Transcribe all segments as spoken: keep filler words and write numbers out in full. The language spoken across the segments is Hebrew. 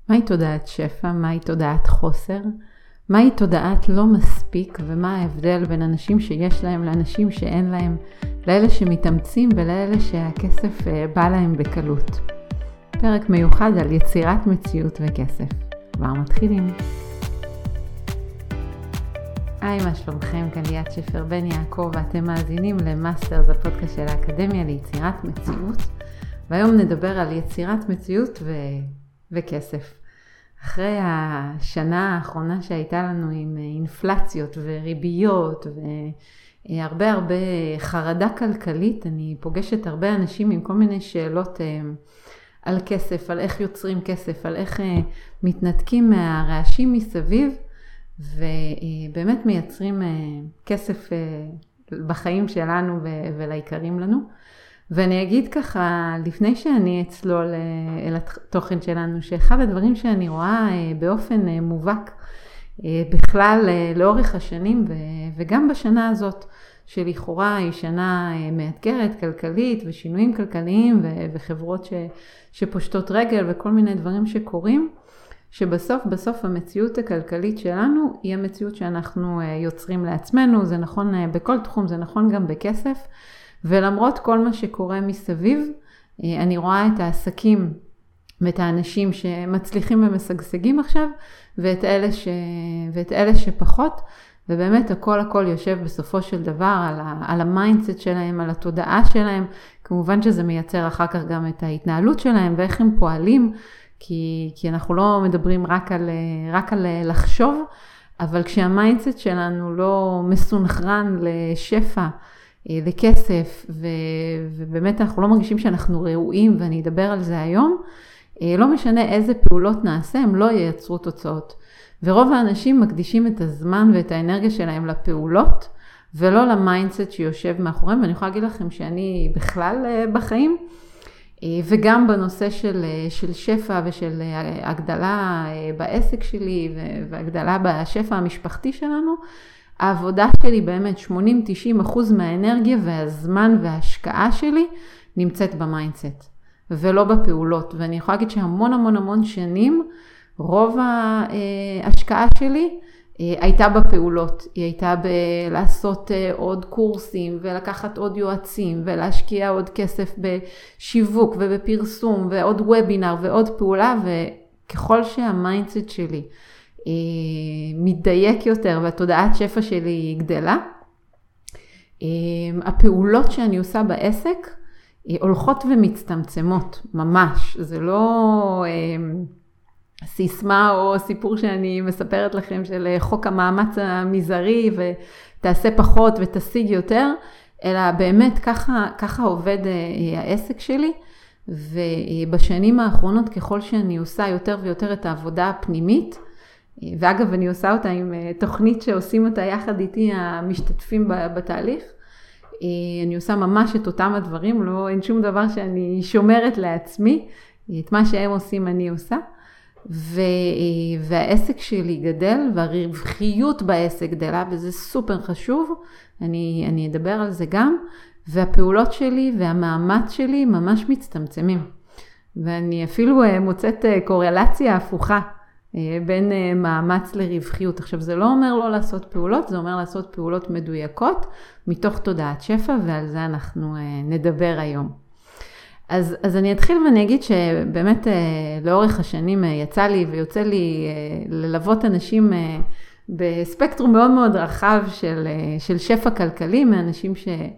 מהי תודעת שפע? מהי תודעת חוסר? מהי תודעת לא מספיק? ומה ההבדל בין אנשים שיש להם לאנשים שאין להם? לאלה שמתאמצים ולאלה שהכסף בא להם בקלות. פרק מיוחד על יצירת מציאות וכסף. כבר מתחילים. היי, מה שלומכם? כאן ליאת שפר בן יעקב, ואתם מאזינים למאסטרס, הפודקאסט של האקדמיה ליצירת מציאות. והיום נדבר על יצירת מציאות ו... וכסף. אחרי השנה האחרונה שהייתה לנו עם אינפלציות וריביות והרבה הרבה חרדה כלכלית, אני פוגשת הרבה אנשים עם כל מיני שאלות על כסף, על איך יוצרים כסף, על איך מתנתקים מהרעשים מסביב, ובאמת מייצרים כסף בחיים שלנו ולעיקרים לנו. ואני אגיד ככה, לפני שאני אצלול אל התוכן שלנו, שאחד הדברים שאני רואה באופן מובהק בכלל לאורך השנים, וגם בשנה הזאת, שלכאורה היא שנה מאתגרת, כלכלית, ושינויים כלכליים, וחברות שפושטות רגל, וכל מיני דברים שקורים, שבסוף, בסוף המציאות הכלכלית שלנו, היא המציאות שאנחנו יוצרים לעצמנו. זה נכון בכל תחום, זה נכון גם בכסף. ולמרות כל מה שקורה מסביב, אני רואה את העסקים ואת האנשים שמצליחים ומשגשגים עכשיו, ואת אלה, ש... ואת אלה שפחות, ובאמת הכל הכל יושב בסופו של דבר על, ה... על המיינדסט שלהם, על התודעה שלהם. כמובן שזה מייצר אחר כך גם את ההתנהלות שלהם ואיך הם פועלים, כי, כי אנחנו לא מדברים רק על, רק על לחשוב, אבל כשהמיינדסט שלנו לא מסונכרן לשפע, לכסף, ו... ובאמת אנחנו לא מרגישים שאנחנו ראויים, ואני אדבר על זה היום, לא משנה איזה פעולות נעשה, הם לא ייצרו תוצאות. ורוב האנשים מקדישים את הזמן ואת האנרגיה שלהם לפעולות, ולא למיינדסט שיושב מאחוריהם. ואני יכולה להגיד לכם שאני בכלל בחיים, וגם בנושא של, של שפע ושל הגדלה בעסק שלי, והגדלה בשפע המשפחתי שלנו, העבודה שלי באמת שמונים תשעים אחוז מהאנרגיה והזמן וההשקעה שלי נמצאת במיינדסט ולא בפעולות. ואני יכולה להגיד שהמון המון המון שנים רוב ההשקעה שלי הייתה בפעולות. היא הייתה בלעשות עוד קורסים ולקחת עוד יועצים ולהשקיע עוד כסף בשיווק ובפרסום ועוד וובינר ועוד פעולה. וככל שהמיינדסט שלי מתדייק יותר והתודעת שפע שלי היא גדלה, הפעולות שאני עושה בעסק הולכות ומצטמצמות ממש. זה לא סיסמה או סיפור שאני מספרת לכם של חוק המאמץ המזערי ותעשה פחות ותשיג יותר, אלא באמת ככה, ככה עובד העסק שלי. ובשנים האחרונות ככל שאני עושה יותר ויותר את העבודה הפנימית, ואגב, אני עושה אותה עם תוכנית שעושים אותה יחד איתי המשתתפים בתהליך. אני עושה ממש את אותם הדברים, לא, אין שום דבר שאני שומרת לעצמי. את מה שהם עושים אני עושה. ו, והעסק שלי גדל, והרווחיות בעסק גדלה, וזה סופר חשוב. אני, אני אדבר על זה גם. והפעולות שלי והמאמץ שלי ממש מצטמצמים. ואני אפילו מוצאת קורלציה הפוכה בין מאמץ לרווחיות. עכשיו, זה לא אומר לא לעשות פעולות, זה אומר לעשות פעולות מדויקות מתוך תודעת שפע, ועל זה אנחנו נדבר היום. אז, אז אני אתחיל ואני אגיד שבאמת לאורך השנים יצא לי ויוצא לי ללוות אנשים בספקטרום מאוד מאוד רחב של, של שפע כלכלי, מאנשים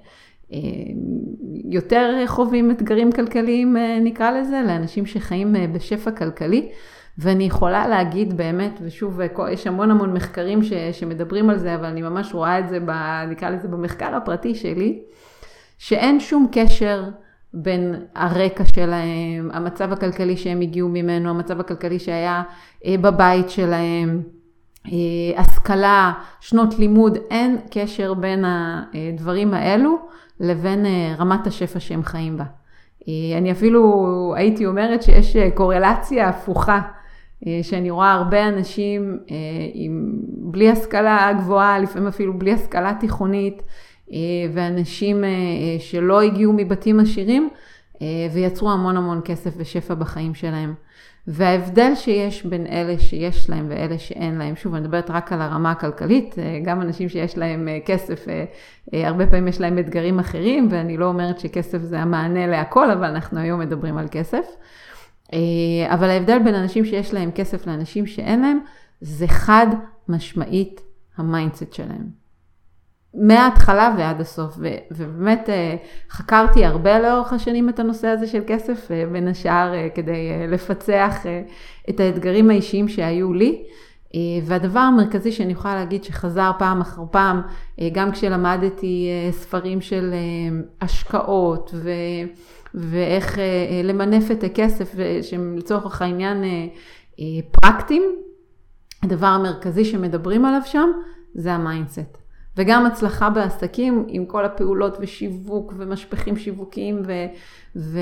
שיותר חווים אתגרים כלכליים נקרא לזה, לאנשים שחיים בשפע כלכלי. ואני יכולה להגיד באמת, ושוב, יש המון המון מחקרים ש, שמדברים על זה, אבל אני ממש רואה את זה, ב, נקרא לזה במחקר הפרטי שלי, שאין שום קשר בין הרקע שלהם, המצב הכלכלי שהם הגיעו ממנו, המצב הכלכלי שהיה בבית שלהם, השכלה, שנות לימוד, אין קשר בין הדברים האלו לבין רמת השפע שהם חיים בה. אני אפילו הייתי אומרת שיש קורלציה הפוכה, שאני רואה הרבה אנשים עם, בלי השכלה גבוהה, לפעמים אפילו בלי השכלה תיכונית, ואנשים שלא הגיעו מבתים עשירים, ויצרו המון המון כסף ושפע בחיים שלהם. וההבדל שיש בין אלה שיש להם ואלה שאין להם, שוב, אני מדברת רק על הרמה הכלכלית, גם אנשים שיש להם כסף, הרבה פעמים יש להם אתגרים אחרים, ואני לא אומרת שכסף זה המענה להכל, אבל אנחנו היום מדברים על כסף. אבל ההבדל בין אנשים שיש להם כסף לאנשים שאין להם, זה חד משמעית המיינדסט שלהם. מההתחלה ועד הסוף, ו- ובאמת חקרתי הרבה לאורך השנים את הנושא הזה של כסף, בין השאר כדי לפצח את האתגרים האישיים שהיו לי, והדבר המרכזי שאני יכולה להגיד שחזר פעם אחר פעם, גם כשלמדתי ספרים של השקעות ו... ואיך למנף את הכסף, שהם לצורך העניין פרקטיים, הדבר המרכזי שמדברים עליו שם זה המיינדסט. וגם הצלחה בעסקים עם כל הפעולות ושיווק ומשפחים שיווקיים ו... ו...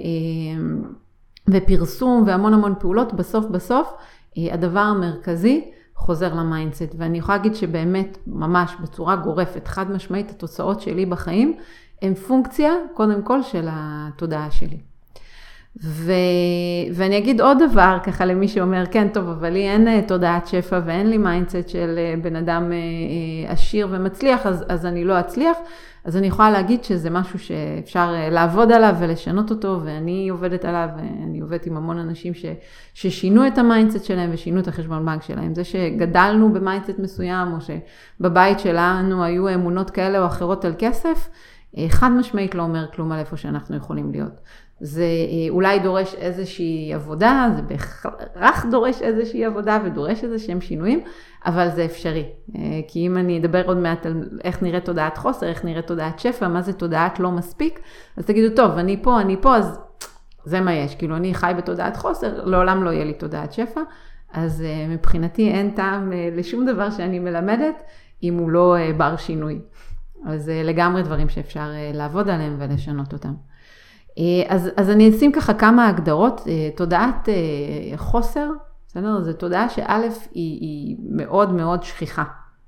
ופרסום והמון המון פעולות, בסוף בסוף הדבר המרכזי חוזר למיינדסט. ואני יכולה להגיד שבאמת ממש בצורה גורפת, חד משמעית, התוצאות שלי בחיים הם פונקציה קודם כל של התודעה שלי. ו... ואני אגיד עוד דבר ככה למי שאומר, כן טוב, אבל לי אין תודעת שפע ואין לי מיינדסט של בן אדם עשיר ומצליח, אז, אז אני לא אצליח. אז אני יכולה להגיד שזה משהו שאפשר לעבוד עליו ולשנות אותו, ואני עובדת עליו, ואני עובדת עם המון אנשים ש... ששינו את המיינדסט שלהם ושינו את החשבון בנק שלהם. זה שגדלנו במיינדסט מסוים, או שבבית שלנו היו אמונות כאלה או אחרות על כסף, חד משמעית לא אומר כלום על איפה שאנחנו יכולים להיות. זה אולי דורש איזושהי עבודה, זה בהכרח דורש איזושהי עבודה ודורש איזשהם שינויים, אבל זה אפשרי. כי אם אני אדבר עוד מעט על איך נראית תודעת חוסר, איך נראית תודעת שפע, מה זה תודעת לא מספיק, אז תגידו, טוב, אני פה, אני פה, אז זה מה יש. כאילו אני חי בתודעת חוסר, לעולם לא יהיה לי תודעת שפע, אז מבחינתי אין טעם לשום דבר שאני מלמדת, אם הוא לא בר שינוי. אז לגמרי דברים שאפשר לעבוד עליהם ולשנות אותם. אז, אז אני אשים ככה כמה הגדרות. תודעת חוסר, בסדר? זו תודעה שא' היא, היא מאוד מאוד שכיחה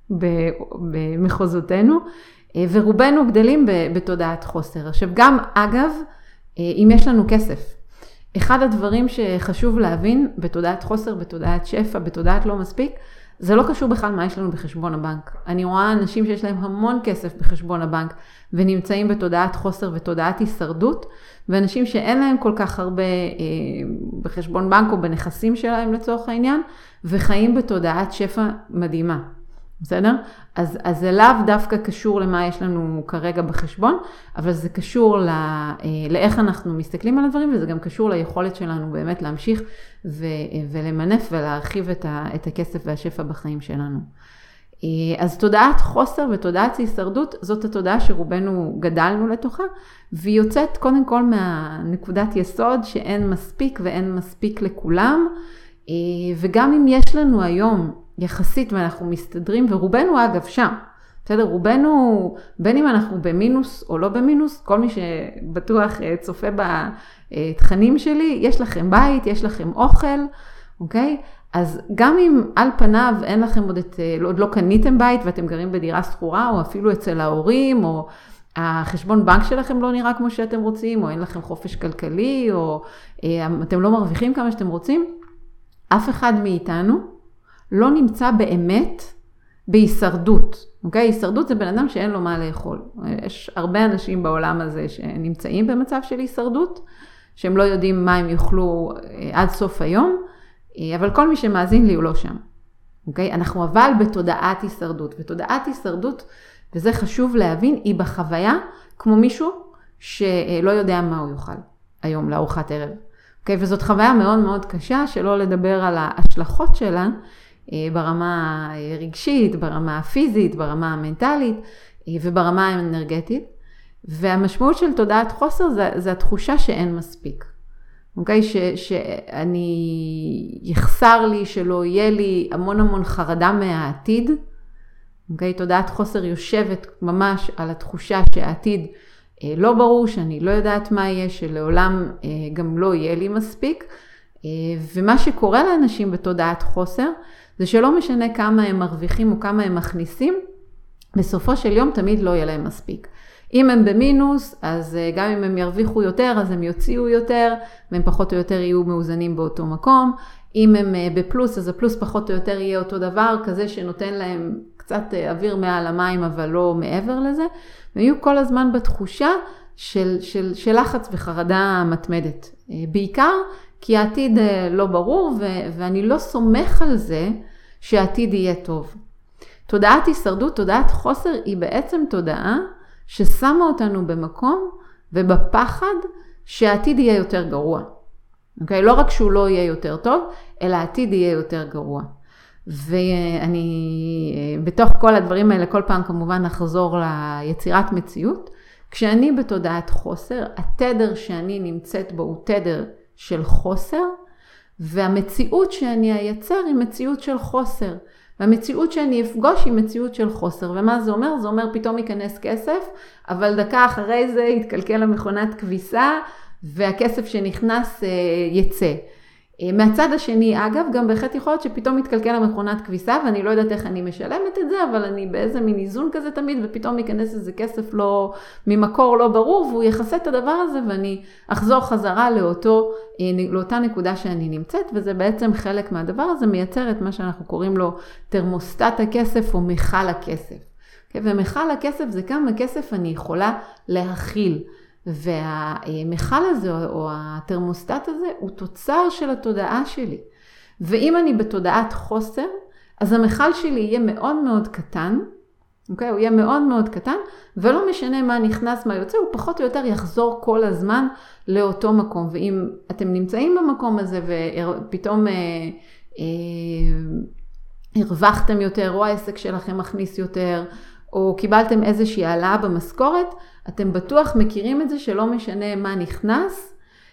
במחוזותינו, ורובנו גדלים בתודעת חוסר. עכשיו גם אגב, אם יש לנו כסף, אחד הדברים שחשוב להבין בתודעת חוסר, בתודעת שפע, בתודעת לא מספיק, זה לא קשור בכלל מה יש לנו בחשבון הבנק. אני רואה אנשים שיש להם המון כסף בחשבון הבנק, ונמצאים בתודעת חוסר ותודעת הישרדות, ואנשים שאין להם כל כך הרבה אה, בחשבון בנק או בנכסים שלהם לצורך העניין, וחיים בתודעת שפע מדהימה. בסדר? אז, אז זה לאו דווקא קשור למה יש לנו כרגע בחשבון, אבל זה קשור לא, אה, לאיך אנחנו מסתכלים על הדברים, וזה גם קשור ליכולת שלנו באמת להמשיך ו, ולמנף ולהרחיב את, ה, את הכסף והשפע בחיים שלנו. אה, אז תודעת חוסר ותודעת הישרדות, זאת התודעה שרובנו גדלנו לתוכה, והיא יוצאת קודם כל מהנקודת יסוד שאין מספיק ואין מספיק לכולם, אה, וגם אם יש לנו היום, יחסית ואנחנו מסתדרים, ורובנו אגב שם, בסדר? רובנו, בין אם אנחנו במינוס או לא במינוס, כל מי שבטוח צופה בתכנים שלי, יש לכם בית, יש לכם אוכל, אוקיי? אז גם אם על פניו אין לכם עוד, את, עוד לא קניתם בית ואתם גרים בדירה סחורה, או אפילו אצל ההורים, או החשבון בנק שלכם לא נראה כמו שאתם רוצים, או אין לכם חופש כלכלי, או אתם לא מרוויחים כמה שאתם רוצים, אף אחד מאיתנו לא נמצא באמת בהישרדות. אוקיי? הישרדות זה בן אדם שאין לו מה לאכול. יש הרבה אנשים בעולם הזה שנמצאים במצב של הישרדות, שהם לא יודעים מה הם יאכלו עד סוף היום, אבל כל מי שמאזין לי הוא לא שם. אוקיי? אנחנו אבל בתודעת הישרדות, ותודעת הישרדות, וזה חשוב להבין, היא בחוויה כמו מישהו שלא יודע מה הוא יאכל היום לארוחת ערב. אוקיי? וזאת חוויה מאוד מאוד קשה, שלא לדבר על ההשלכות שלה, ברמה רגשית, ברמה הפיזית, ברמה המנטלית וברמה האנרגטית. והמשמעות של תודעת חוסר זה, זה התחושה שאין מספיק. אוקיי? ש, שאני יחסר לי, שלא יהיה לי המון המון חרדה מהעתיד. אוקיי? תודעת חוסר יושבת ממש על התחושה שהעתיד לא ברור, שאני לא יודעת מה יהיה, שלעולם גם לא יהיה לי מספיק. ומה שקורה לאנשים בתודעת חוסר, זה שלא משנה כמה הם מרוויחים או כמה הם מכניסים, בסופו של יום תמיד לא יהיה להם מספיק. אם הם במינוס, אז גם אם הם ירוויחו יותר, אז הם יוציאו יותר, והם פחות או יותר יהיו מאוזנים באותו מקום. אם הם בפלוס, אז הפלוס פחות או יותר יהיה אותו דבר, כזה שנותן להם קצת אוויר מעל המים, אבל לא מעבר לזה. והם יהיו כל הזמן בתחושה של, של, של לחץ וחרדה מתמדת. בעיקר כי העתיד לא ברור, ו, ואני לא סומך על זה שהעתיד יהיה טוב. תודעת הישרדות, תודעת חוסר, היא בעצם תודעה ששמה אותנו במקום ובפחד שהעתיד יהיה יותר גרוע. אוקיי? לא רק שהוא לא יהיה יותר טוב, אלא העתיד יהיה יותר גרוע. ואני, בתוך כל הדברים האלה, כל פעם כמובן נחזור ליצירת מציאות. כשאני בתודעת חוסר, התדר שאני נמצאת בו הוא תדר של חוסר, והמציאות שאני אייצר היא מציאות של חוסר. והמציאות שאני אפגוש היא מציאות של חוסר. ומה זה אומר? זה אומר פתאום ייכנס כסף, אבל דקה אחרי זה יתקלקל למכונת כביסה, והכסף שנכנס יצא. מהצד השני, אגב, גם בהחלט יכול להיות שפתאום מתקלקל למכונת כביסה, ואני לא יודעת איך אני משלמת את זה, אבל אני באיזה מין איזון כזה תמיד, ופתאום ייכנס איזה כסף לא, ממקור לא ברור, והוא יחסה את הדבר הזה, ואני אחזור חזרה לאותו, לאותה נקודה שאני נמצאת, וזה בעצם חלק מהדבר הזה, מייצר את מה שאנחנו קוראים לו תרמוסטט הכסף, או מיכל הכסף. ומכל הכסף זה כמה כסף אני יכולה להכיל. והמיכל הזה או התרמוסטט הזה הוא תוצר של התודעה שלי. ואם אני בתודעת חוסר, אז המיכל שלי יהיה מאוד מאוד קטן, אוקיי? הוא יהיה מאוד מאוד קטן, ולא משנה מה נכנס, מה יוצא, הוא פחות או יותר יחזור כל הזמן לאותו מקום. ואם אתם נמצאים במקום הזה ופתאום אה, אה, הרווחתם יותר, או העסק שלכם מכניס יותר, או קיבלתם איזושהי העלאה במשכורת, אתם בטוח מכירים את זה שלא משנה מה נכנס,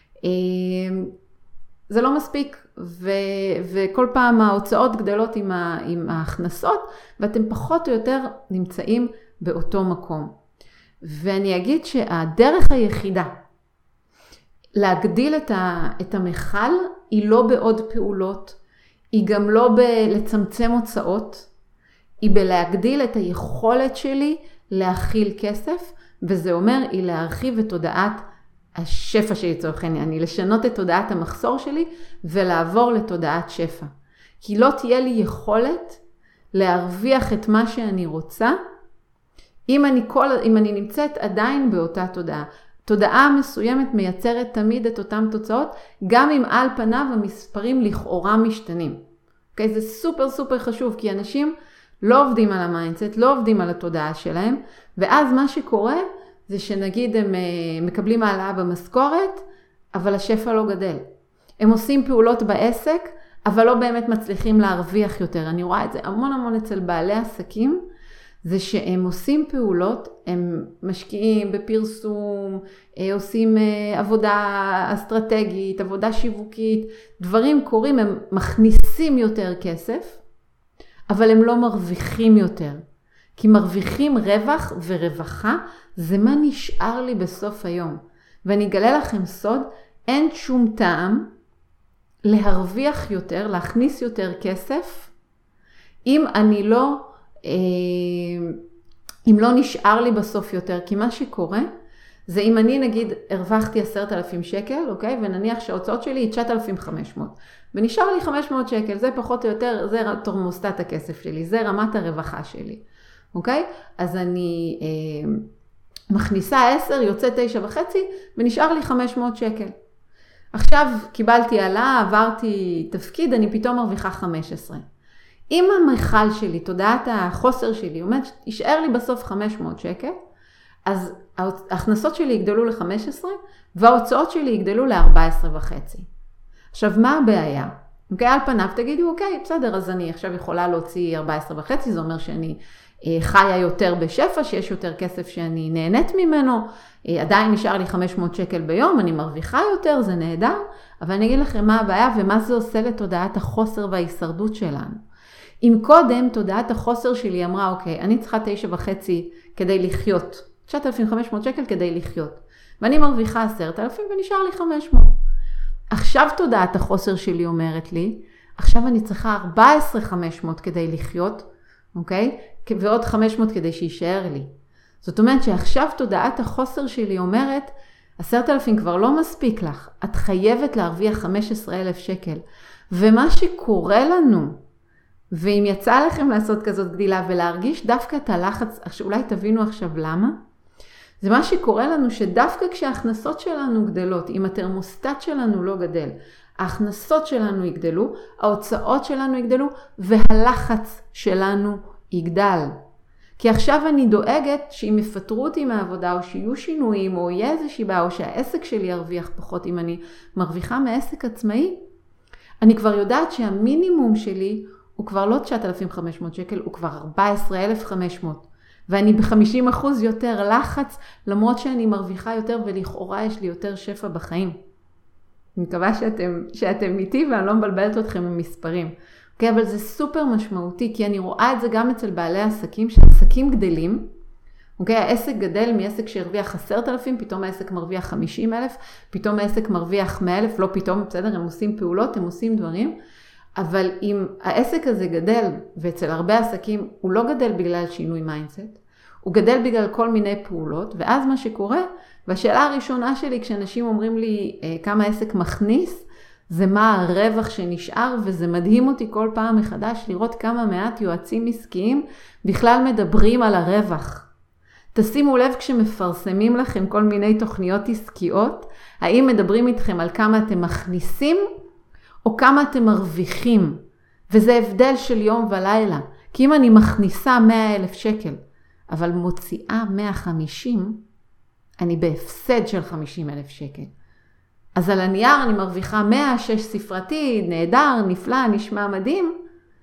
זה לא מספיק, ו, וכל פעם ההוצאות גדלות עם, ה, עם ההכנסות, ואתם פחות או יותר נמצאים באותו מקום. ואני אגיד שהדרך היחידה להגדיל את, ה, את המחל, היא לא בעוד פעולות, היא גם לא בלצמצם הוצאות, היא בלהגדיל את היכולת שלי להכיל כסף, וזה אומר היא להרחיב את תודעת השפע שלי לצורך העניין, היא לשנות את תודעת המחסור שלי ולעבור לתודעת שפע. כי לא תהיה לי יכולת להרוויח את מה שאני רוצה, אם אני, כל, אם אני נמצאת עדיין באותה תודעה. תודעה מסוימת מייצרת תמיד את אותם תוצאות, גם אם על פניו המספרים לכאורה משתנים. Okay, זה סופר סופר חשוב, כי אנשים לא עובדים על המיינדסט, לא עובדים על התודעה שלהם, ואז מה שקורה זה שנגיד הם מקבלים העלאה במשכורת, אבל השפע לא גדל. הם עושים פעולות בעסק, אבל לא באמת מצליחים להרוויח יותר. אני רואה את זה המון המון אצל בעלי עסקים, זה שהם עושים פעולות, הם משקיעים בפרסום, עושים עבודה אסטרטגית, עבודה שיווקית, דברים קורים, הם מכניסים יותר כסף, אבל הם לא מרוויחים יותר. כי מרוויחים רווח ורווחה, זה מה נשאר לי בסוף היום. ואני אגלה לכם סוד, אין שום טעם להרוויח יותר, להכניס יותר כסף, אם אני לא, אם לא נשאר לי בסוף יותר. כי מה שקורה, זה אם אני נגיד הרווחתי עשרת אלפים שקל, אוקיי? ונניח שההוצאות שלי היא תשעת אלפים וחמש מאות. ונשאר לי חמש מאות שקל, זה פחות או יותר, זה תרמוסטט הכסף שלי, זה רמת הרווחה שלי. אוקיי? אז אני אה, מכניסה עשר, יוצא תשע וחצי, ונשאר לי חמש מאות שקל. עכשיו קיבלתי העלאה, עברתי תפקיד, אני פתאום מרוויחה חמש עשרה. אם המחל שלי, תודעת החוסר שלי, אומרת, ישאר לי בסוף חמש מאות שקל, אז ההכנסות שלי יגדלו ל-חמש עשרה, וההוצאות שלי יגדלו ל-ארבע עשרה וחצי. עכשיו, מה הבעיה? אוקיי, על פניו תגידו, אוקיי, בסדר, אז אני עכשיו יכולה להוציא ארבע עשרה וחצי, זה אומר שאני חיה יותר בשפע, שיש יותר כסף שאני נהנית ממנו, עדיין נשאר לי חמש מאות שקל ביום, אני מרוויחה יותר, זה נהדר, אבל אני אגיד לכם מה הבעיה ומה זה עושה לתודעת החוסר וההישרדות שלנו. אם קודם תודעת החוסר שלי אמרה, אוקיי, אני צריכה תשע וחצי כדי לחיות, תשעת אלפים וחמש מאות שקל כדי לחיות, ואני מרוויחה עשרת אלפים ונשאר לי חמש מאות. עכשיו תודעת החוסר שלי אומרת לי, עכשיו אני צריכה ארבע עשרה אלף וחמש מאות כדי לחיות, אוקיי? ועוד חמש מאות כדי שישאר לי. זאת אומרת שעכשיו תודעת החוסר שלי אומרת, עשרת אלפים כבר לא מספיק לך, את חייבת להרוויח חמישה עשר אלף שקל. ומה שקורה לנו, ואם יצא לכם לעשות כזאת גדילה ולהרגיש דווקא את הלחץ, אולי תבינו עכשיו למה, זה מה שקורה לנו שדווקא כשההכנסות שלנו גדלות, אם התרמוסטט שלנו לא גדל, ההכנסות שלנו יגדלו, ההוצאות שלנו יגדלו, והלחץ שלנו יגדל. כי עכשיו אני דואגת שאם יפטרו אותי מהעבודה, או שיהיו שינויים, או יהיה איזושהי בעיה, או שהעסק שלי ירוויח פחות אם אני מרוויחה מעסק עצמאי, אני כבר יודעת שהמינימום שלי הוא כבר לא תשעת אלפים וחמש מאות שקל, הוא כבר ארבעה עשר אלף וחמש מאות. ואני ב-חמישים אחוז יותר לחץ, למרות שאני מרוויחה יותר ולכאורה יש לי יותר שפע בחיים. אני מקווה שאתם, שאתם איתי ואני לא מבלבלת אתכם עם מספרים. אוקיי, אבל זה סופר משמעותי, כי אני רואה את זה גם אצל בעלי עסקים, שעסקים גדלים, אוקיי, העסק גדל מעסק שהרוויח עשרת אלפים, פתאום העסק מרוויח חמישים אלף, פתאום העסק מרוויח מאה אלף, לא פתאום, בסדר, הם עושים פעולות, הם עושים דברים, אבל אם העסק הזה גדל, ואצל הרבה עסקים הוא לא גדל בגלל שינוי מיינדסט, הוא גדל בגלל כל מיני פעולות, ואז מה שקורה, והשאלה הראשונה שלי כשאנשים אומרים לי כמה העסק מכניס, זה מה הרווח שנשאר, וזה מדהים אותי כל פעם מחדש לראות כמה מעט יועצים עסקיים בכלל מדברים על הרווח. תשימו לב כשמפרסמים לכם כל מיני תוכניות עסקיות, האם מדברים איתכם על כמה אתם מכניסים, או כמה אתם מרוויחים. וזה הבדל של יום ולילה. כי אם אני מכניסה מאה אלף שקל, אבל מוציאה מאה וחמישים, אני בהפסד של חמישים אלף שקל. אז על הנייר אני מרוויחה מאה, שש ספרתי, נהדר, נפלא, נשמע מדהים,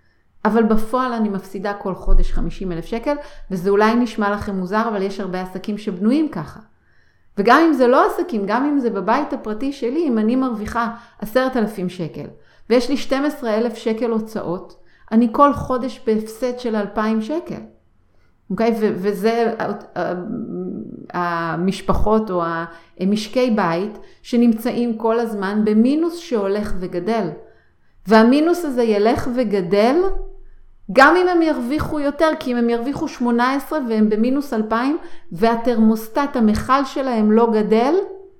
אבל בפועל אני מפסידה כל חודש חמישים אלף שקל, וזה אולי נשמע לכם מוזר, אבל יש הרבה עסקים שבנויים ככה. וגם אם זה לא עסקים, גם אם זה בבית הפרטי שלי, אם אני מרוויחה עשרת אלפים שקל, ויש לי שנים עשר אלף שקל הוצאות, אני כל חודש בהפסד של אלפיים שקל. אוקיי? ו- וזה המשפחות או המשקי בית שנמצאים כל הזמן במינוס שהולך וגדל. והמינוס הזה ילך וגדל גם אם הם ירוויחו יותר, כי אם הם ירוויחו שמונה עשרה והם במינוס אלפיים והתרמוסטט, המכל שלהם לא גדל,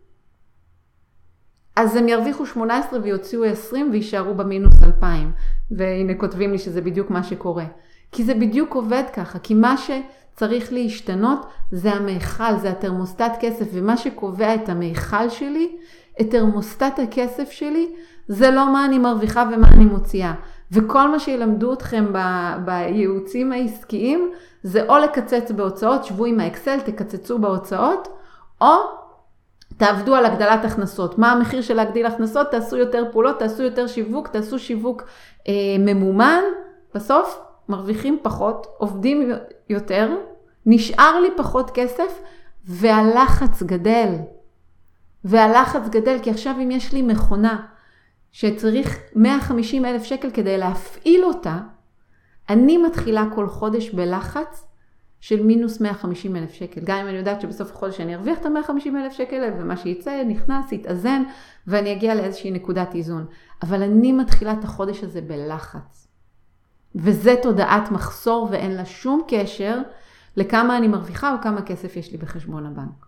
אז הם ירוויחו שמונה עשרה ויוציאו עשרים וישארו במינוס אלפיים. והנה כותבים לי שזה בדיוק מה שקורה. כי זה בדיוק עובד ככה, כי מה שצריך להשתנות זה המכל, זה התרמוסטט כסף, ומה שקובע את המכל שלי, את תרמוסטט הכסף שלי, זה לא מה אני מרוויחה ומה אני מוציאה. וכל מה שילמדו אתכם ב- בייעוצים העסקיים, זה או לקצץ בהוצאות, שבו עם האקסל, תקצצו בהוצאות, או תעבדו על הגדלת הכנסות. מה המחיר של להגדיל הכנסות? תעשו יותר פעולות, תעשו יותר שיווק, תעשו שיווק אה, ממומן, בסוף מרוויחים פחות, עובדים יותר, נשאר לי פחות כסף, והלחץ גדל. והלחץ גדל, כי עכשיו אם יש לי מכונה, שצריך מאה וחמישים אלף שקל כדי להפעיל אותה, אני מתחילה כל חודש בלחץ של מינוס מאה וחמישים אלף שקל. גם אם אני יודעת שבסוף החודש אני ארוויח את ה-מאה וחמישים אלף שקל, ומה שיצא נכנס, יתאזן, ואני אגיע לאיזושהי נקודת איזון. אבל אני מתחילה את החודש הזה בלחץ. וזה תודעת מחסור, ואין לה שום קשר לכמה אני מרוויחה או כמה כסף יש לי בחשבון הבנק.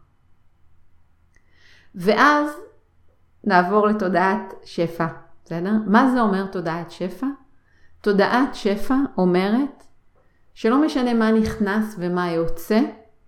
ואז נעבור לתודעת שפע. בסדר? מה זה אומר תודעת שפע? תודעת שפע אומרת שלא משנה מה נכנס ומה יוצא,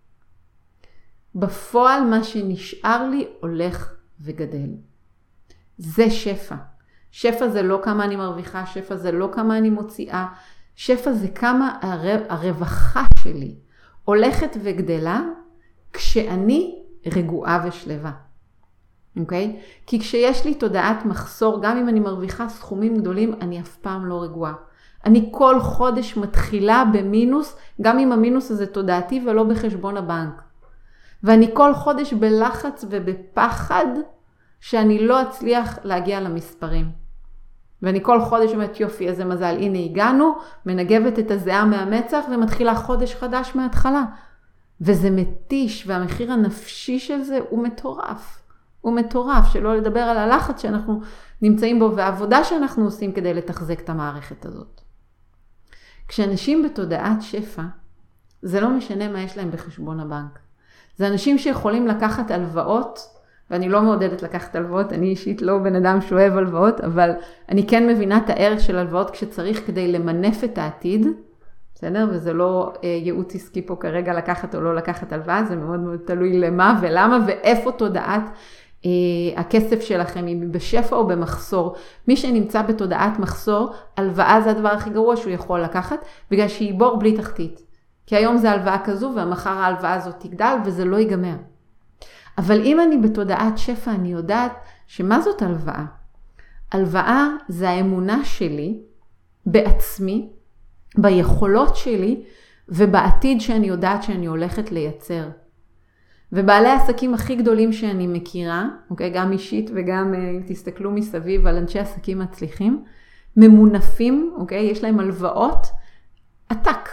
בפועל מה שנשאר לי הולך וגדל. זה שפע. שפע זה לא כמה אני מרוויחה, שפע זה לא כמה אני מוציאה, שפע זה כמה הרווחה שלי הולכת וגדלה כשאני רגועה ושלווה. אוקיי? כי כשיש לי תודעת מחסור, גם אם אני מרוויחה סכומים גדולים, אני אף פעם לא רגועה. אני כל חודש מתחילה במינוס, גם אם המינוס הזה תודעתי ולא בחשבון הבנק. ואני כל חודש בלחץ ובפחד שאני לא אצליח להגיע למספרים. ואני כל חודש אומרת יופי, איזה מזל, הנה הגענו, מנגבת את הזיעה מהמצח ומתחילה חודש חדש מההתחלה. וזה מתיש, והמחיר הנפשי של זה הוא מטורף. הוא מטורף, שלא לדבר על הלחץ שאנחנו נמצאים בו והעבודה שאנחנו עושים כדי לתחזק את המערכת הזאת. כשאנשים בתודעת שפע, זה לא משנה מה יש להם בחשבון הבנק. זה אנשים שיכולים לקחת הלוואות, ואני לא מעודדת לקחת הלוואות, אני אישית לא בן אדם שאוהב הלוואות, אבל אני כן מבינה את הערך של הלוואות כשצריך כדי למנף את העתיד, בסדר? וזה לא אה, ייעוץ עסקי פה כרגע לקחת או לא לקחת הלוואה, זה מאוד מאוד תלוי למה ולמה ואיפה תודעת אה, הכסף שלכם, אם בשפע או במחסור. מי שנמצא בתודעת מחסור, הלוואה זה הדבר הכי גרוע שהוא יכול לקחת, בגלל שהיא בור בלי תחתית. כי היום זה הלוואה כזו, והמחר ההלוואה הזאת תגדל, וזה לא ייגמר. אבל אם אני בתודעת שפע, אני יודעת שמה זאת הלוואה? הלוואה זה האמונה שלי בעצמי, ביכולות שלי, ובעתיד שאני יודעת שאני הולכת לייצר. ובעלי העסקים הכי גדולים שאני מכירה, אוקיי, גם אישית וגם אם תסתכלו מסביב על אנשי עסקים מצליחים, ממונפים, אוקיי, יש להם הלוואות עתק.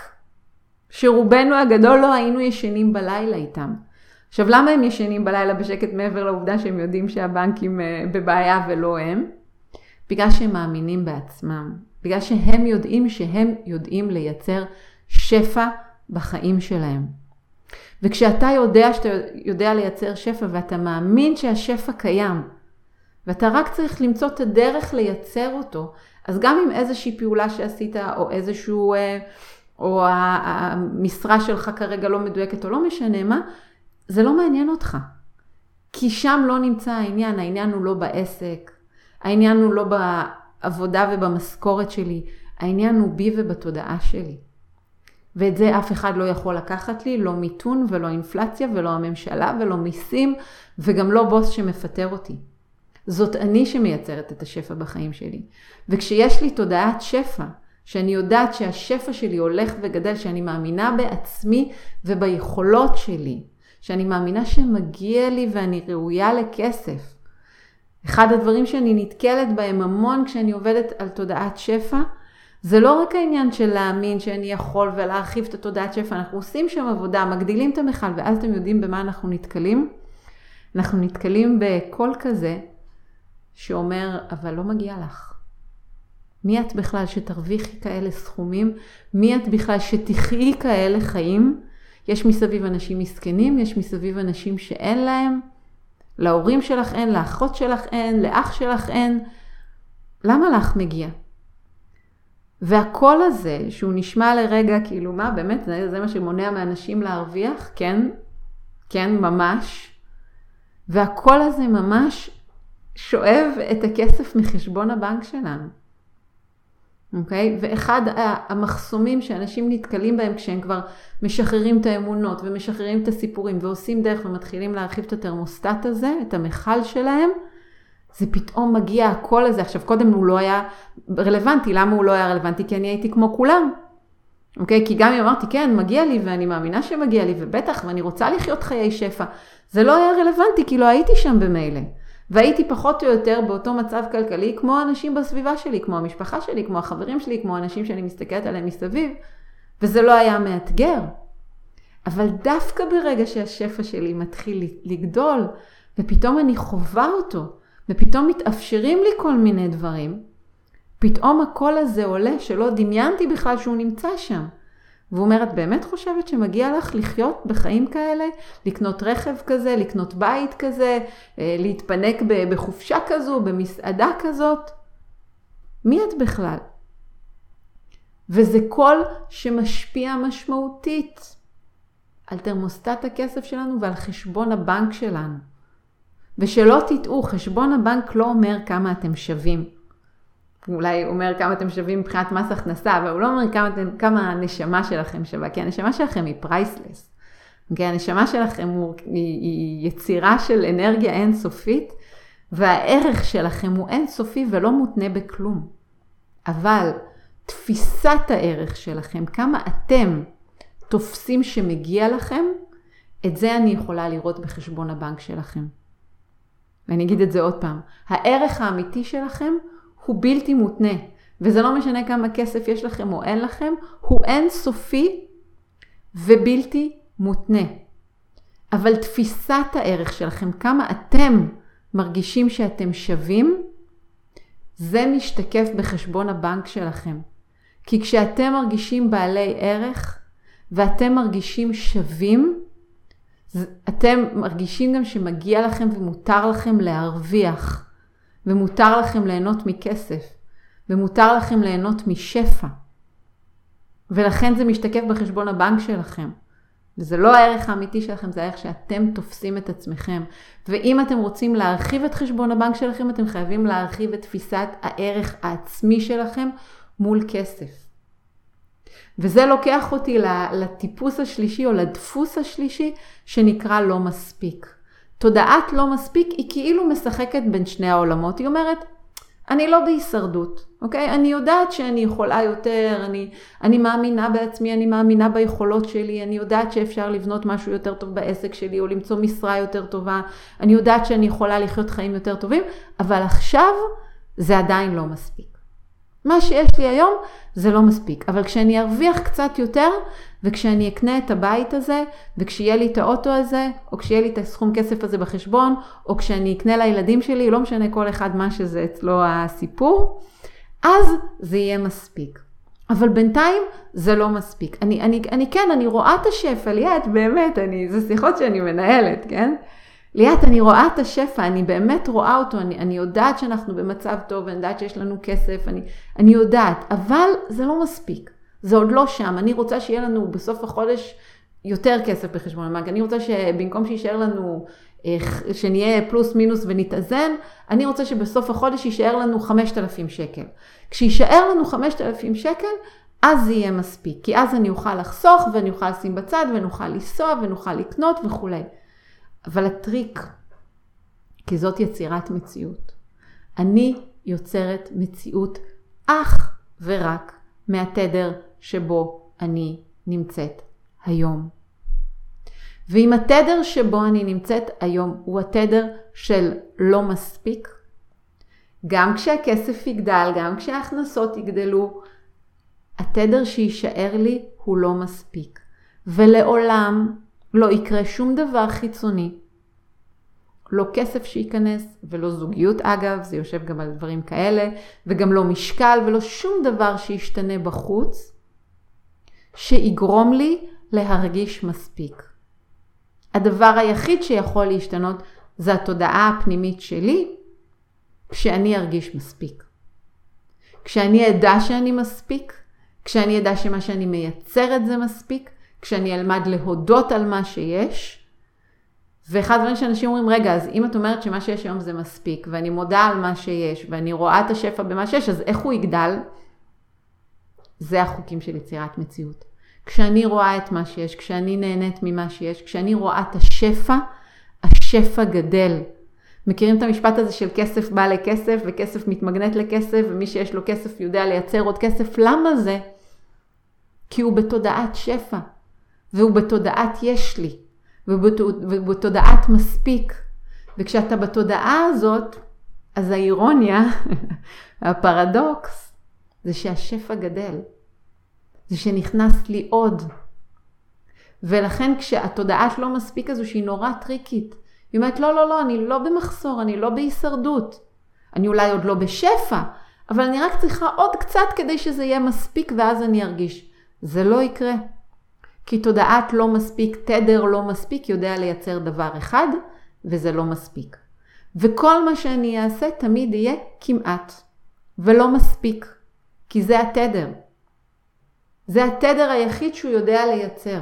שרובנו הגדול לא היינו ישנים בלילה איתם. עכשיו, למה הם ישנים בלילה בשקט מעבר לעובדה שהם יודעים שהבנקים בבעיה ולא הם? בגלל שהם מאמינים בעצמם. בגלל שהם יודעים שהם יודעים לייצר שפע בחיים שלהם. וכשאתה יודע שאתה יודע לייצר שפע ואתה מאמין שהשפע קיים, ואתה רק צריך למצוא את הדרך לייצר אותו, אז גם עם איזושהי פעולה שעשית או איזשהו... או המשרה שלך כרגע לא מדויקת או לא משנה מה, זה לא מעניין אותך. כי שם לא נמצא העניין, העניין הוא לא בעסק, העניין הוא לא בעבודה ובמשכורת שלי, העניין הוא בי ובתודעה שלי. ואת זה אף אחד לא יכול לקחת לי, לא מיתון ולא אינפלציה ולא הממשלה ולא מיסים, וגם לא בוס שמפטר אותי. זאת אני שמייצרת את השפע בחיים שלי. וכשיש לי תודעת שפע, שאני יודעת שהשפע שלי הולך וגדל, שאני מאמינה בעצמי וביכולות שלי, שאני מאמינה שמגיע לי ואני ראויה לכסף. אחד הדברים שאני נתקלת בהם המון כשאני עובדת על תודעת שפע, זה לא רק העניין של להאמין שאני יכול ולהרחיב את התודעת שפע, אנחנו עושים שם עבודה, מגדילים את המחל, ואז אתם יודעים במה אנחנו נתקלים. אנחנו נתקלים בקול כזה שאומר, אבל לא מגיע לך. מי את בכלל שתרוויחי כאלה סכומים? מי את בכלל שתחיי כאלה חיים? יש מסביב אנשים מסכנים, יש מסביב אנשים שאין להם. להורים שלך אין, לאחות שלך אין, לאח שלך אין. למה לך מגיע? והקול הזה, שהוא נשמע לרגע, כאילו מה, באמת, זה, זה מה שמונע מאנשים להרוויח? כן, כן, ממש. והקול הזה ממש שואב את הכסף מחשבון הבנק שלנו. אוקיי? ואחד המחסומים שאנשים נתקלים בהם כשהם כבר משחררים את האמונות ומשחררים את הסיפורים ועושים דרך ומתחילים להרחיב את התרמוסטט הזה, את המחל שלהם, זה פתאום מגיע הקול הזה. עכשיו, קודם הוא לא היה רלוונטי. למה הוא לא היה רלוונטי? כי אני הייתי כמו כולם. אוקיי? כי גם אם אמרתי, כן, מגיע לי ואני מאמינה שמגיע לי, ובטח, ואני רוצה לחיות חיי שפע. זה לא היה רלוונטי, כי לא הייתי שם במילא. והייתי פחות או יותר באותו מצב כלכלי כמו אנשים בסביבה שלי, כמו המשפחה שלי, כמו החברים שלי, כמו אנשים שאני מסתכלת עליהם מסביב, וזה לא היה מאתגר. אבל דווקא ברגע שהשפע שלי מתחיל לגדול, ופתאום אני חווה אותו, ופתאום מתאפשרים לי כל מיני דברים, פתאום הקול הזה עולה שלא דמיינתי בכלל שהוא נמצא שם. והוא אומר, את באמת חושבת שמגיע לך לחיות בחיים כאלה? לקנות רכב כזה, לקנות בית כזה, להתפנק בחופשה כזו, במסעדה כזאת? מי את בכלל? וזה קול שמשפיע משמעותית על תרמוסטט הכסף שלנו ועל חשבון הבנק שלנו. ושלא תטעו, חשבון הבנק לא אומר כמה אתם שווים. הוא אולי אומר כמה אתם שווים מבחינת מס הכנסה, אבל הוא לא אומר כמה, אתם, כמה הנשמה שלכם שווה, כי הנשמה שלכם היא פרייסלס. כי הנשמה שלכם הוא, היא, היא יצירה של אנרגיה אינסופית, והערך שלכם הוא אינסופי ולא מותנה בכלום. אבל תפיסת הערך שלכם, כמה אתם תופסים שמגיע לכם, את זה אני יכולה לראות בחשבון הבנק שלכם. ואני אגיד את זה עוד פעם. הערך האמיתי שלכם הוא בלתי מותנה. וזה לא משנה כמה כסף יש לכם או אין לכם, הוא אינסופי ובלתי מותנה. אבל תפיסת הערך שלכם, כמה אתם מרגישים שאתם שווים, זה משתקף בחשבון הבנק שלכם. כי כשאתם מרגישים בעלי ערך, ואתם מרגישים שווים, אתם מרגישים גם שמגיע לכם ומותר לכם להרוויח, ומותר לכם ליהנות מכסף, ומותר לכם ליהנות משפע. ולכן זה משתקף בחשבון הבנק שלכם. וזה לא הערך האמיתי שלכם, זה הערך שאתם תופסים את עצמכם. ואם אתם רוצים להרחיב את חשבון הבנק שלכם, אתם חייבים להרחיב את תפיסת הערך העצמי שלכם מול כסף. וזה לוקח אותי לטיפוס השלישי או לדפוס השלישי שנקרא לא מספיק. תודעת לא מספיק היא כאילו משחקת בין שני העולמות. היא אומרת, אני לא בהישרדות, אוקיי? אני יודעת שאני יכולה יותר, אני, אני מאמינה בעצמי, אני מאמינה ביכולות שלי, אני יודעת שאפשר לבנות משהו יותר טוב בעסק שלי, או למצוא משרה יותר טובה, אני יודעת שאני יכולה לחיות חיים יותר טובים, אבל עכשיו זה עדיין לא מספיק. מה שיש לי היום זה לא מספיק, אבל כשאני ארוויח קצת יותר, וכשאני אקנה את הבית הזה, וכשיהיה לי את האוטו הזה, או כשיהיה לי את הסכום כסף הזה בחשבון, או כשאני אקנה לילדים שלי, לא משנה כל אחד מה שזה אצלו הסיפור, אז זה יהיה מספיק. אבל בינתיים זה לא מספיק. אני, אני, אני כן, אני רואה את השפע, ליאת, באמת, אני, זה שיחות שאני מנהלת, כן? ליאת, אני רואה את השפע, אני באמת רואה אותו, אני, אני יודעת שאנחנו במצב טוב, אני יודעת שיש לנו כסף, אני, אני יודעת, אבל זה לא מספיק. זה עוד לא שם. אני רוצה שיהיה לנו בסוף החודש יותר כסף בחשבון הבנק. אני רוצה שבמקום שישאר לנו, שנהיה פלוס מינוס ונתאזן, אני רוצה שבסוף החודש יישאר לנו חמשת אלפים שקל. כשישאר לנו חמשת אלפים שקל, אז זה יהיה מספיק. כי אז אני אוכל לחסוך ואני אוכל לשים בצד ונוכל לנסוע ונוכל לקנות וכו'. אבל הטריק, כי זאת יצירת מציאות. אני יוצרת מציאות אך ורק מהתדר שבו אני נמצאת היום. ואם התדר שבו אני נמצאת היום הוא התדר של לא מספיק, גם כשהכסף יגדל, גם כשההכנסות יגדלו, התדר שישאר לי הוא לא מספיק. ולעולם לא יקרה שום דבר חיצוני. לא כסף שייכנס, ולא זוגיות אגב, זה יושב גם על דברים כאלה, וגם לא משקל, ולא שום דבר שישתנה בחוץ, שיגרום לי להרגיש מספיק. הדבר היחיד שיכול להשתנות, זה התודעה הפנימית שלי, כשאני ארגיש מספיק. כשאני אדע שאני מספיק, כשאני אדע שמה שאני מייצרת זה מספיק, כשאני אלמד להודות על מה שיש, ואחד הדברים שאנשים אומרים, רגע, אז אם את אומרת שמה שיש היום זה מספיק, ואני מודה על מה שיש, ואני רואה את השפע במה שיש, אז איך הוא יגדל? זה החוקים של יצירת מציאות. כשאני רואה את מה שיש, כשאני נהנית ממה שיש, כשאני רואה את השפע, השפע גדל. מכירים את המשפט הזה של כסף בא לכסף, וכסף מתמגנט לכסף, ומי שיש לו כסף יודע לייצר עוד כסף. למה זה? כי הוא בתודעת שפע, והוא בתודעת יש לי. ובתודעת מספיק. וכשאתה בתודעה הזאת, אז האירוניה, הפרדוקס, זה שהשפע גדל. זה שנכנס לי עוד. ולכן כשהתודעה לא מספיק הזו שהיא נורא טריקית, היא אומרת, לא, לא, לא, אני לא במחסור, אני לא בהישרדות. אני אולי עוד לא בשפע, אבל אני רק צריכה עוד קצת כדי שזה יהיה מספיק ואז אני ארגיש. זה לא יקרה. כי תודעת לא מספיק, תדר לא מספיק, יודע לייצר דבר אחד, וזה לא מספיק. וכל מה שאני אעשה תמיד יהיה כמעט, ולא מספיק, כי זה התדר. זה התדר היחיד שהוא יודע לייצר.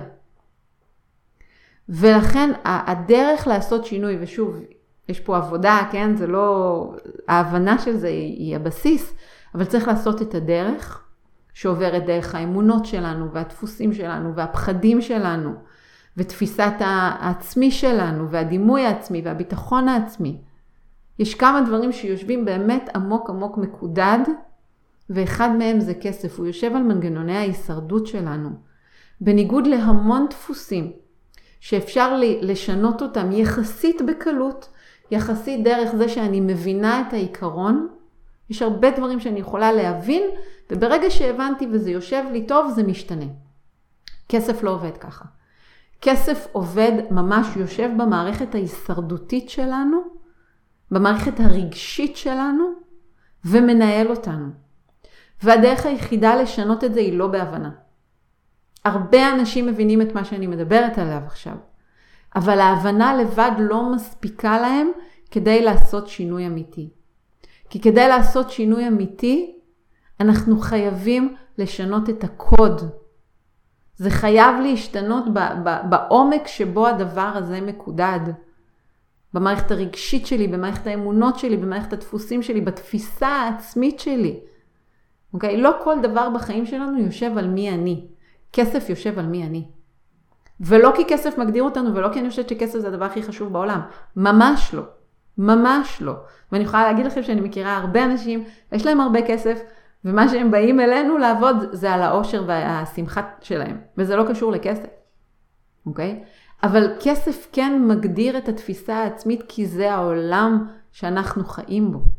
ולכן הדרך לעשות שינוי, ושוב, יש פה עבודה, כן? זה לא, ההבנה של זה היא הבסיס, אבל צריך לעשות את הדרך, שעוברת דרך האמונות שלנו והדפוסים שלנו והפחדים שלנו ותפיסת העצמי שלנו והדימוי העצמי והביטחון העצמי. יש כמה דברים שיושבים באמת עמוק עמוק מקודד, ואחד מהם זה כסף. הוא יושב על מנגנוני ההישרדות שלנו. בניגוד להמון דפוסים שאפשר לשנות אותם יחסית בקלות, יחסית דרך זה שאני מבינה את העיקרון, יש הרבה דברים שאני יכולה להבין, וברגע שהבנתי וזה יושב לי טוב, זה משתנה. כסף לא עובד ככה. כסף עובד ממש יושב במערכת ההישרדותית שלנו, במערכת הרגשית שלנו, ומנהל אותנו. והדרך היחידה לשנות את זה היא לא בהבנה. הרבה אנשים מבינים את מה שאני מדברת עליו עכשיו. אבל ההבנה לבד לא מספיקה להם כדי לעשות שינוי אמיתי. כי כדי לעשות שינוי אמיתי, אנחנו חייבים לשנות את הקוד. זה חייב להשתנות ב- ב- בעומק שבו הדבר הזה מקודד. במערכת הרגשית שלי, במערכת האמונות שלי, במערכת הדפוסים שלי, בתפיסה העצמית שלי. אוקיי? לא כל דבר בחיים שלנו יושב על מי אני. כסף יושב על מי אני. ולא כי כסף מגדיר אותנו, ולא כי אני חושבת שכסף זה הדבר הכי חשוב בעולם. ממש לא. ממש לא. ואני יכולה להגיד לכם שאני מכירה הרבה אנשים, יש להם הרבה כסף, ומה שהם באים אלינו לעבוד זה על האושר והשמחה שלהם. וזה לא קשור לכסף. אוקיי? אבל כסף כן מגדיר את התפיסה העצמית, כי זה העולם שאנחנו חיים בו.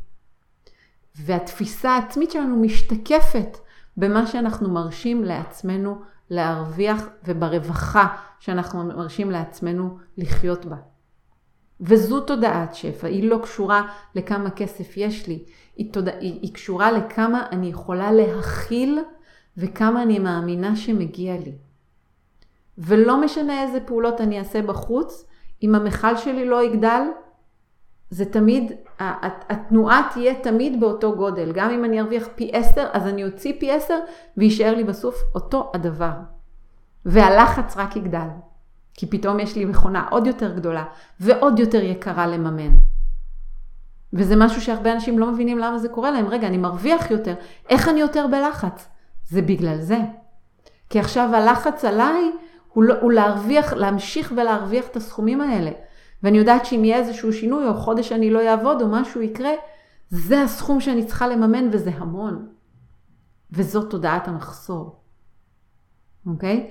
והתפיסה העצמית שלנו משתקפת במה שאנחנו מרשים לעצמנו להרוויח, וברווחה שאנחנו מרשים לעצמנו לחיות בה. וזו תודעת שפע, היא לא קשורה לכמה כסף יש לי, היא, תודע... היא, היא קשורה לכמה אני יכולה להכיל, וכמה אני מאמינה שמגיע לי. ולא משנה איזה פעולות אני אעשה בחוץ, אם המחל שלי לא יגדל, זה תמיד, התנועה תהיה תמיד באותו גודל. גם אם אני ארוויח פי עשר, אז אני אוציא פי עשר, וישאר לי בסוף אותו הדבר. והלחץ רק יגדל. כי פתאום יש לי מכונה עוד יותר גדולה, ועוד יותר יקרה לממן. וזה משהו שהרבה אנשים לא מבינים למה זה קורה להם. רגע, אני מרוויח יותר. איך אני יותר בלחץ? זה בגלל זה. כי עכשיו הלחץ עליי, הוא, הוא להרוויח, להמשיך ולהרוויח את הסכומים האלה. ואני יודעת שאם יהיה איזשהו שינוי, או חודש אני לא יעבוד, או משהו יקרה, זה הסכום שאני צריכה לממן, וזה המון. וזאת תודעת המחסור. אוקיי?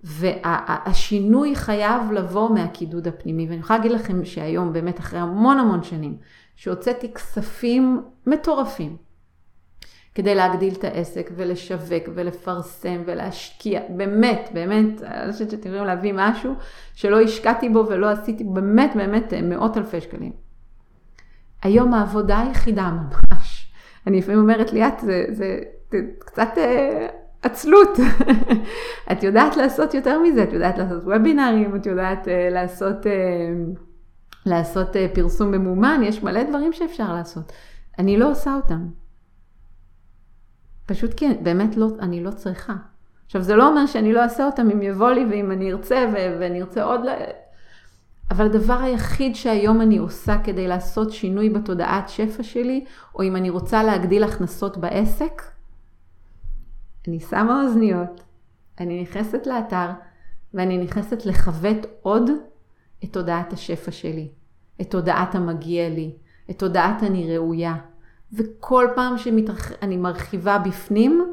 והשינוי חייב לבוא מהקידוד הפנימי. ואני יכולה להגיד לכם שהיום, באמת אחרי המון המון שנים, שהוצאתי כספים מטורפים, כדי להגדיל את העסק ולשווק ולפרסם ולהשקיע. באמת, באמת, אני חושבת שאתם יכולים להביא משהו שלא השקעתי בו ולא עשיתי, באמת, באמת מאות אלפי שקלים. היום העבודה היחידה ממש, אני לפעמים אומרת לי, את, זה, זה, זה קצת אה, עצלות. את יודעת לעשות יותר מזה, את יודעת לעשות וובינרים, את יודעת אה, לעשות, אה, לעשות אה, פרסום ממומן, יש מלא דברים שאפשר לעשות. אני לא עושה אותם. פשוט כי באמת לא, אני לא צריכה. עכשיו זה לא אומר שאני לא אעשה אותם אם יבוא לי ואם אני ארצה ו- ואני ארצה עוד. לה... אבל הדבר היחיד שהיום אני עושה כדי לעשות שינוי בתודעת שפע שלי, או אם אני רוצה להגדיל הכנסות בעסק, אני שמה אוזניות, אני נכנסת לאתר ואני נכנסת לחוות עוד את תודעת השפע שלי, את תודעת המגיע לי, את תודעת אני ראויה. וכל פעם שאני מרחיבה בפנים,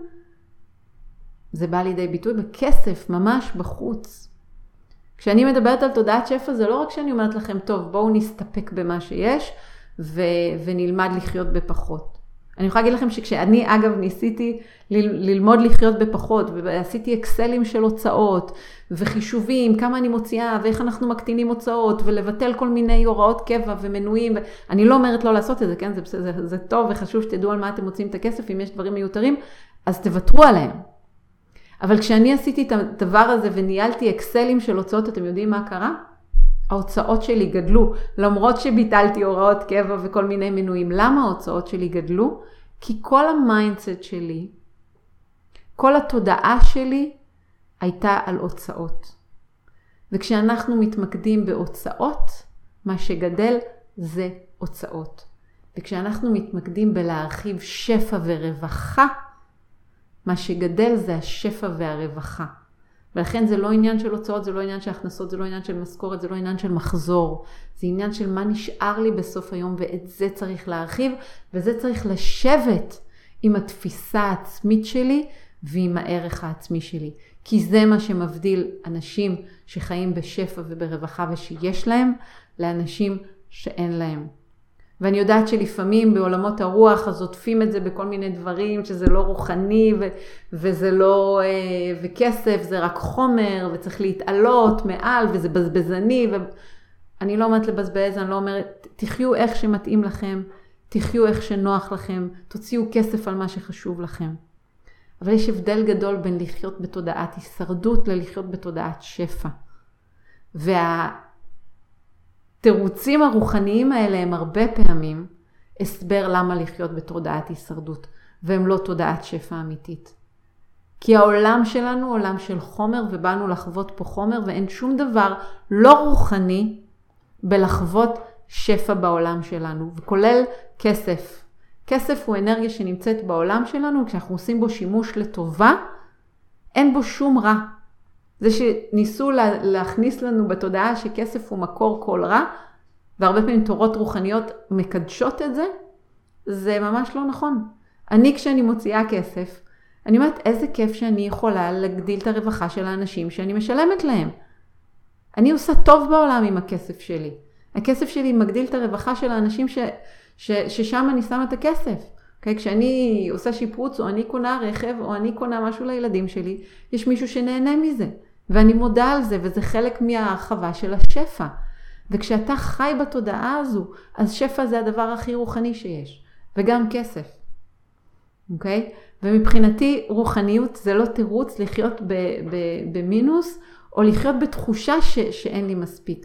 זה בא לידי ביטוי בכסף, ממש בחוץ. כשאני מדברת על תודעת שפע, זה לא רק שאני אומרת לכם, טוב, בואו נסתפק במה שיש, ו- ונלמד לחיות בפחות. אני יכולה להגיד לכם שכשאני, אגב, ניסיתי ל- ללמוד לחיות בפחות, ועשיתי אקסלים של הוצאות, וחישובים, כמה אני מוציאה, ואיך אנחנו מקטינים הוצאות, ולבטל כל מיני הוראות קבע ומנויים, אני לא אומרת לא לעשות את זה, כן? זה, זה, זה טוב וחשוב שתדעו על מה אתם מוצאים את הכסף, אם יש דברים מיותרים, אז תוותרו עליהם. אבל כשאני עשיתי את הדבר הזה, וניהלתי אקסלים של הוצאות, אתם יודעים מה קרה? ההוצאות שלי גדלו, למרות שביטלתי הוראות קבע וכל מיני מנויים. למה ההוצאות שלי גדלו? כי כל המיינדסט שלי, כל התודעה שלי הייתה על הוצאות. וכשאנחנו מתמקדים בהוצאות, מה שגדל זה הוצאות. וכשאנחנו מתמקדים בלהרחיב שפע ורווחה, מה שגדל זה השפע והרווחה. ולכן זה לא עניין של הוצאות, זה לא עניין של הכנסות, זה לא עניין של משכורת, זה לא עניין של מחזור. זה עניין של מה נשאר לי בסוף היום, ואת זה צריך להרחיב, וזה צריך לשבת עם התפיסה העצמית שלי, ועם הערך העצמי שלי. כי זה מה שמבדיל אנשים שחיים בשפע וברווחה ושיש להם, לאנשים שאין להם. ואני יודעת שלפעמים בעולמות הרוח אז עוטפים את זה בכל מיני דברים, שזה לא רוחני ו- וזה לא, אה, וכסף זה רק חומר, וצריך להתעלות מעל, וזה בזבזני, ואני לא אומרת לבזבז, אני לא אומרת, תחיו איך שמתאים לכם, תחיו איך שנוח לכם, תוציאו כסף על מה שחשוב לכם. אבל יש הבדל גדול בין לחיות בתודעת הישרדות ללחיות בתודעת שפע. והתירוצים הרוחניים האלה הם הרבה פעמים הסבר למה לחיות בתודעת הישרדות, והם לא תודעת שפע אמיתית. כי העולם שלנו עולם של חומר, ובאנו לחוות פה חומר, ואין שום דבר לא רוחני בלחוות שפע בעולם שלנו, וכולל כסף. כסף הוא אנרגיה שנמצאת בעולם שלנו, כשאנחנו עושים בו שימוש לטובה, אין בו שום רע. זה שניסו להכניס לנו בתודעה שכסף הוא מקור כל רע, והרבה פעמים תורות רוחניות מקדשות את זה, זה ממש לא נכון. אני כשאני מוציאה כסף, אני אומרת איזה כיף שאני יכולה להגדיל את הרווחה של האנשים שאני משלמת להם. אני עושה טוב בעולם עם הכסף שלי. הכסף שלי מגדיל את הרווחה של האנשים ש, ש, ששם אני שמה את הכסף. Okay? כשאני עושה שיפוץ או אני קונה רכב או אני קונה משהו לילדים שלי, יש מישהו שנהנה מזה. ואני מודה על זה, וזה חלק מההרחבה של השפע. וכשאתה חי בתודעה הזו, אז שפע זה הדבר הכי רוחני שיש. וגם כסף. אוקיי? ומבחינתי רוחניות זה לא תירוץ לחיות ב, ב, במינוס, או לחיות בתחושה ש, שאין לי מספיק.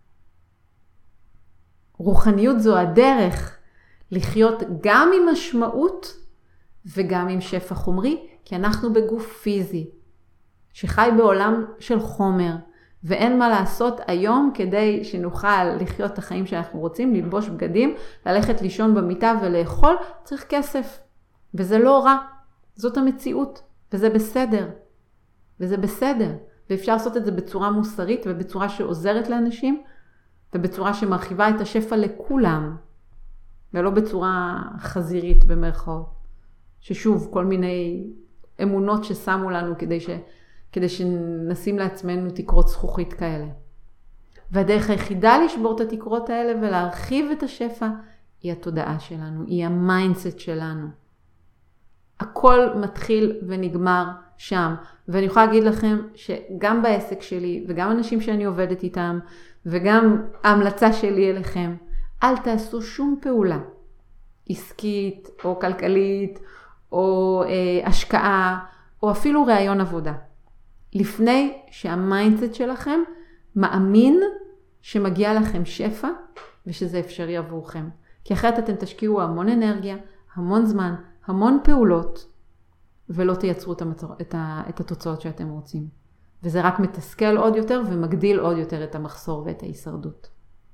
רוחניות זו הדרך לחיות גם עם משמעות וגם עם שפע חומרי, כי אנחנו בגוף פיזי, שחי בעולם של חומר, ואין מה לעשות היום כדי שנוכל לחיות את החיים שאנחנו רוצים, ללבוש בגדים, ללכת לישון במיטה ולאכול, צריך כסף. וזה לא רע, זאת המציאות, וזה בסדר. וזה בסדר. ואפשר לעשות את זה בצורה מוסרית ובצורה שעוזרת לאנשים, ובצורה שמרחיבה את השפע לכולם, ולא בצורה חזירית במרכאות. ששוב, כל מיני אמונות ששמו לנו כדי, ש, כדי שנשים לעצמנו תקרות זכוכית כאלה. והדרך היחידה לשבור את התקרות האלה ולהרחיב את השפע, היא התודעה שלנו, היא המיינדסט שלנו. הכל מתחיל ונגמר שם. ואני יכולה להגיד לכם שגם בעסק שלי, וגם אנשים שאני עובדת איתם, וגם ההמלצה שלי אליכם, אל תעשו שום פעולה עסקית או כלכלית או אה, השקעה או אפילו רעיון עבודה. לפני שהמיינדסט שלכם מאמין שמגיע לכם שפע ושזה אפשרי עבורכם. כי אחרת אתם תשקיעו המון אנרגיה, המון זמן, המון פעולות, ולא תייצרו את, המצור, את, ה, את התוצאות שאתם רוצים. וזה רק מתסכל עוד יותר ומגדיל עוד יותר את המחסור ואת ההישרדות.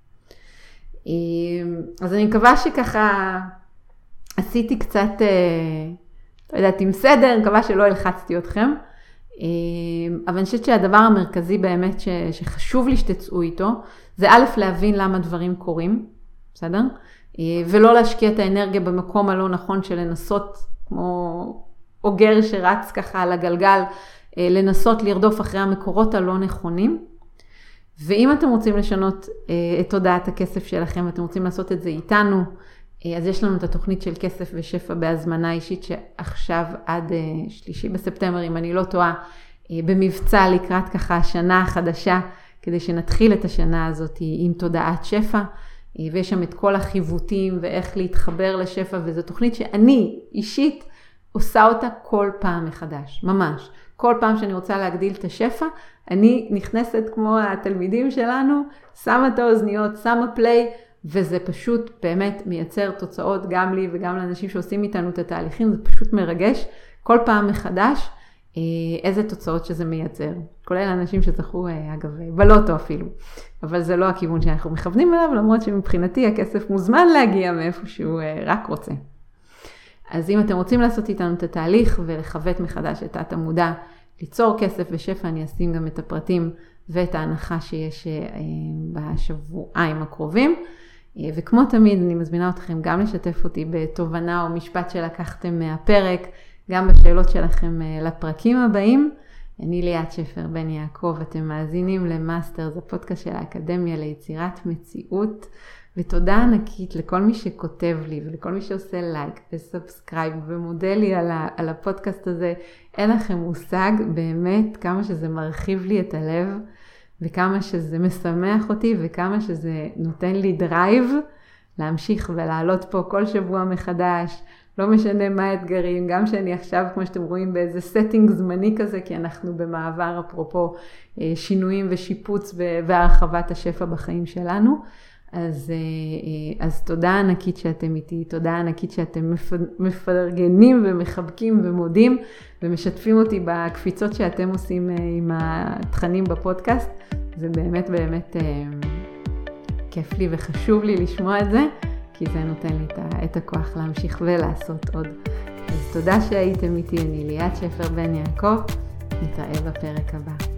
אז אני מקווה שככה עשיתי קצת, לא יודעת, עם סדר, אני מקווה שלא הלחצתי אתכם. אבל אני חושבת שהדבר המרכזי באמת ש, שחשוב לי שתצאו איתו, זה א' להבין למה דברים קורים, בסדר? ולא להשקיע את האנרגיה במקום הלא נכון של לנסות, כמו אוגר שרץ ככה על הגלגל, לנסות לרדוף אחרי המקורות הלא נכונים. ואם אתם רוצים לשנות את תודעת הכסף שלכם, אתם רוצים לעשות את זה איתנו, אז יש לנו את התוכנית של כסף ושפע בהזמנה אישית, שעכשיו עד שלישי בספטמבר, אם אני לא טועה, במבצע לקראת ככה השנה החדשה, כדי שנתחיל את השנה הזאת עם תודעת שפע, ויש שם את כל החיוותים ואיך להתחבר לשפע, וזו תוכנית שאני אישית עושה אותה כל פעם מחדש, ממש. כל פעם שאני רוצה להגדיל את השפע, אני נכנסת כמו התלמידים שלנו, שמה את האוזניות, שמה פליי, וזה פשוט באמת מייצר תוצאות גם לי וגם לאנשים שעושים איתנו את התהליכים, זה פשוט מרגש כל פעם מחדש איזה תוצאות שזה מייצר. כולל האנשים שזכו, אגב, בלוטו אפילו. אבל זה לא הכיוון שאנחנו מכוונים אליו, למרות שמבחינתי הכסף מוזמן להגיע מאיפה שהוא רק רוצה. אז אם אתם רוצים לעשות איתנו את התהליך ולחוות מחדש את תת המודע, ליצור כסף ושפע, אני אשים גם את הפרטים ואת ההנחה שיש בשבועיים הקרובים. וכמו תמיד, אני מזמינה אתכם גם לשתף אותי בתובנה או משפט שלקחתם מהפרק, גם בשאלות שלכם לפרקים הבאים. אני ליאת שפר בן יעקב, אתם מאזינים למאסטר, זה פודקאסט של האקדמיה ליצירת מציאות, ותודה ענקית לכל מי שכותב לי ולכל מי שעושה לייק וסאבסקרייב ומודה לי על, ה, על הפודקאסט הזה. אין לכם מושג באמת כמה שזה מרחיב לי את הלב, וכמה שזה משמח אותי, וכמה שזה נותן לי דרייב להמשיך ולעלות פה כל שבוע מחדש, לא משנה מה האתגרים, גם שאני עכשיו, כמו שאתם רואים, באיזה סטינג זמני כזה, כי אנחנו במעבר, אפרופו שינויים ושיפוץ והרחבת השפע בחיים שלנו. אז, אז תודה ענקית שאתם איתי, תודה ענקית שאתם מפרגנים ומחבקים ומודים, ומשתפים אותי בקפיצות שאתם עושים עם התכנים בפודקאסט. זה באמת באמת כיף לי וחשוב לי לשמוע את זה, כי זה נותן לי את הכוח להמשיך ולעשות עוד. אז תודה שהייתם איתי, אני ליאת שפר בן יעקב, נתראה בפרק הבא.